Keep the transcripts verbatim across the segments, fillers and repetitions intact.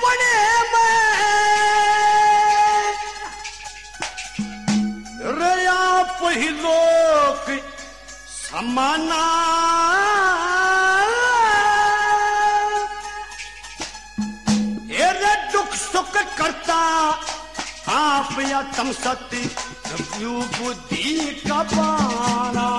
अपने में रे आप ही लोग समाना रे दुख सुख करता आप या तम सत्य बुद्धि का पाना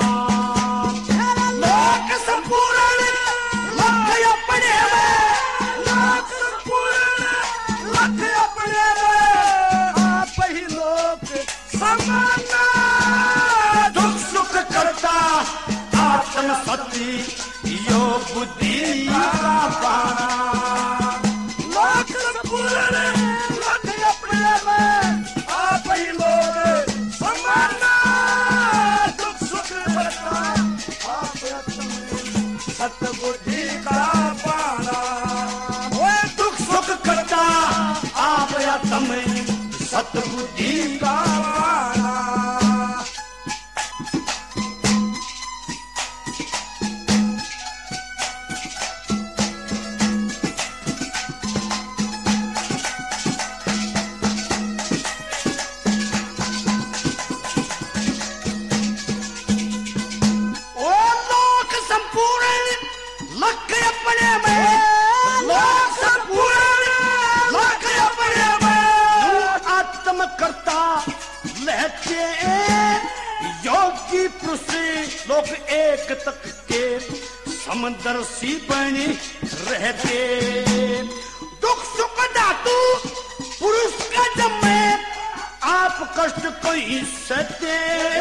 लोक संपूर्ण लख अपने में लोक संपूर्ण लख अपने में आप ही लोक समाना दुख सुख करता आत्म सत्य यो बुद्धि का पाना लोक संपूर्ण लख अपने में आप ही लोग समाना दुख सुख करता आप सतबुद्धि का पाना वो दुख सुख करता आप या तम सतबुद्धि का पाना लोग एक तक के समंदरसी बनी रहते दुख सुख धातु पुरुष का जन्मे आप कष्ट कोई सत्य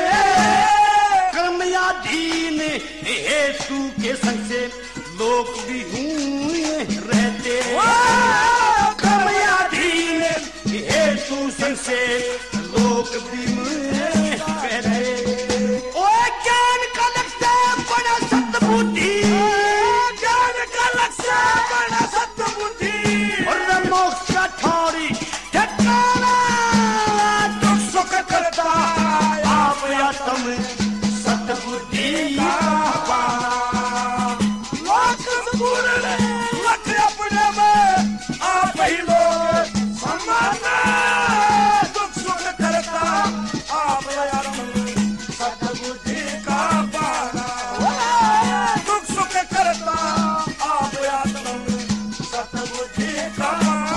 कर्मयाधीन हेतु के संग से लोग भी हुए रहते कर्मयाधीन हेतु संग से लोग भी रहते बुद्धि ज्ञान का लक्ष्य बड़ा सत्य बुद्धि और मोक्ष का ठौरी ठिकाना दुख सुख करता आप या तुम सत्य बुद्धि का पाना लोक संपूर्ण लख अपने में आप ही लोग समाना दुख सुख करता आप या तुम सत्य बुद्धि का पाना करता आप या तुम सतबुद्धि का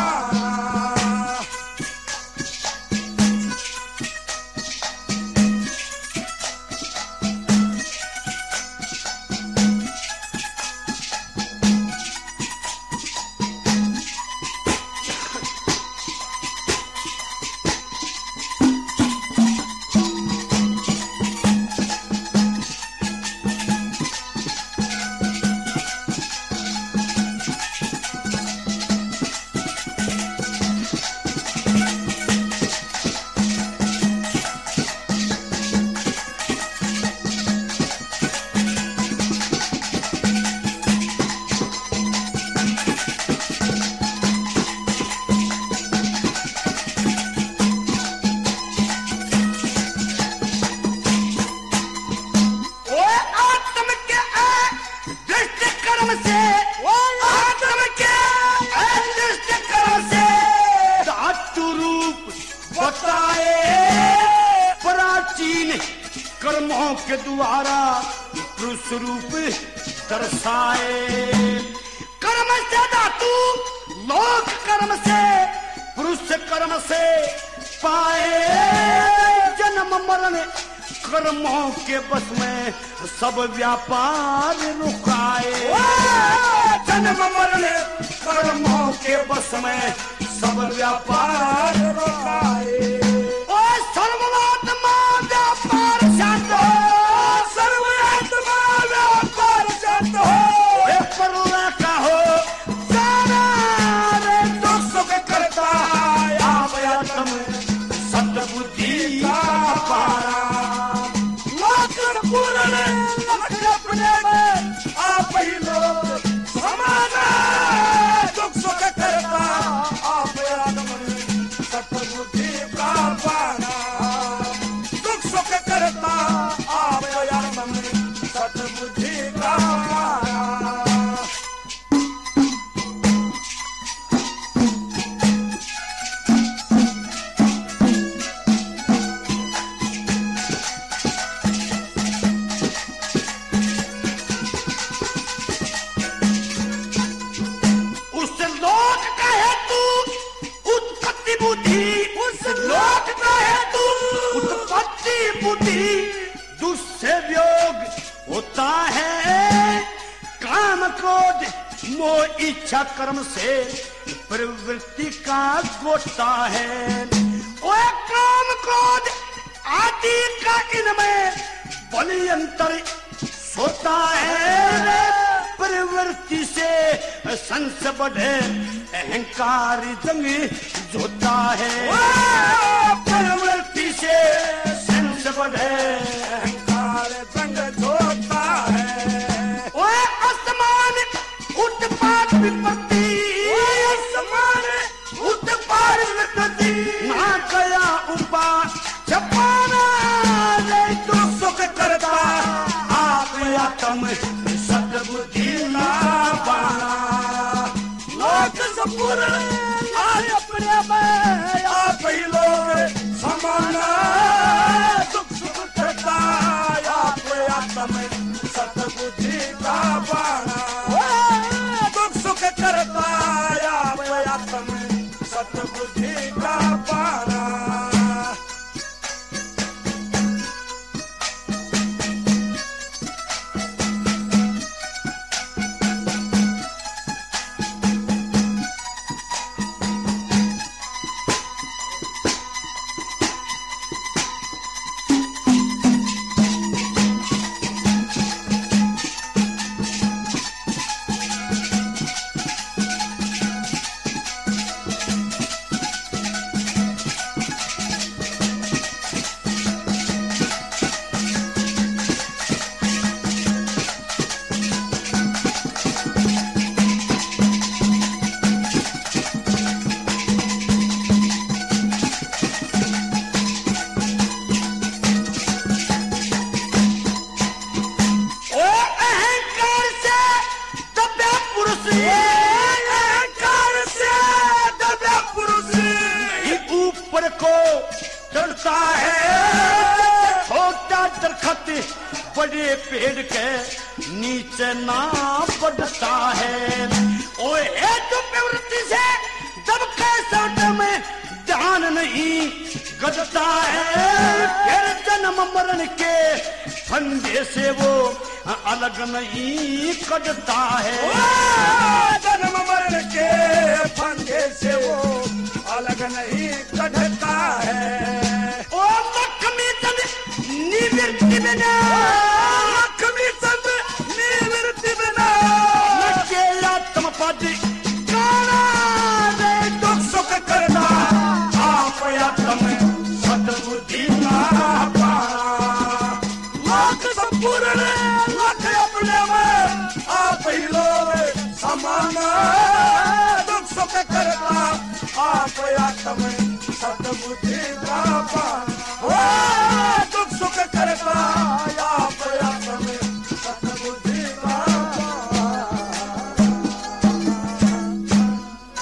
कर्मों के द्वारा पुरुष रूप दर्शाए कर्म से धातु लोक कर्म से पुरुष कर्म से पाए जन्म मरण कर्मों के बस में सब व्यापार रुकाए जन्म मरण कर्मों के बस में सब व्यापार रुकाए सर्वात्मा व्यापार शांत हो सर्वात्मा व्यापार शांत हो परला का हो सारा रे दुख सुख करता आप या तुम सतबुद्धि का पाना लोक पूर्ण लख अपने में आप ही लोग समाना दुख सुख करता आप या तुम सतबुद्धि का पाना दुख सुख करता आप या तुम सतबुद्धि का पाना बुद्धि दुष्योग होता है। काम क्रोध मोह इच्छा कर्म से प्रवृत्ति का गोता है। ओए काम क्रोध आदि का इनमें बलियंतर सोता है। प्रवृत्ति से संस बढ़े अहंकार जंग जोता है। प्रवृत्ति से संस बढ़े अहंकार जंग जोता है। ओए आसमान उत्पाद विपत्ति, आसमान उत्पाद विपत्ति ना गया उपा छपाना नहीं तो सुख करता आप आत्म सद्बुद्धि ना पाना। लोक संपूर्ण आए अपने में आप ही लोग समाना दुख सुख करता आप आत्म सद्बुद्धि का पाना। दुख सुख करता आप आत्म सद्बुद्धि का पाना। बड़े पेड़ के नीचे ना बढ़ता है। ओए हेतु प्रवृत्ति से जब कैसे में ध्यान नहीं गजता है। फिर जन्म मरण के फंदे से वो अलग नहीं कटता है। जन्म मरण के फंदे से वो अलग नहीं कटता है। ओ लक्ष्मी चंद निवृत्ति बिना, लक्ष्मी चंद निवृत्ति बिना लगे आत्म पद काना रे दुख सुख करना आप आत्म सद्बुद्धि ना पाना। लोक संपूर्ण लख अपने में आप ही लोग समाना दुख सुख करता आप आत्म सद्बुद्धि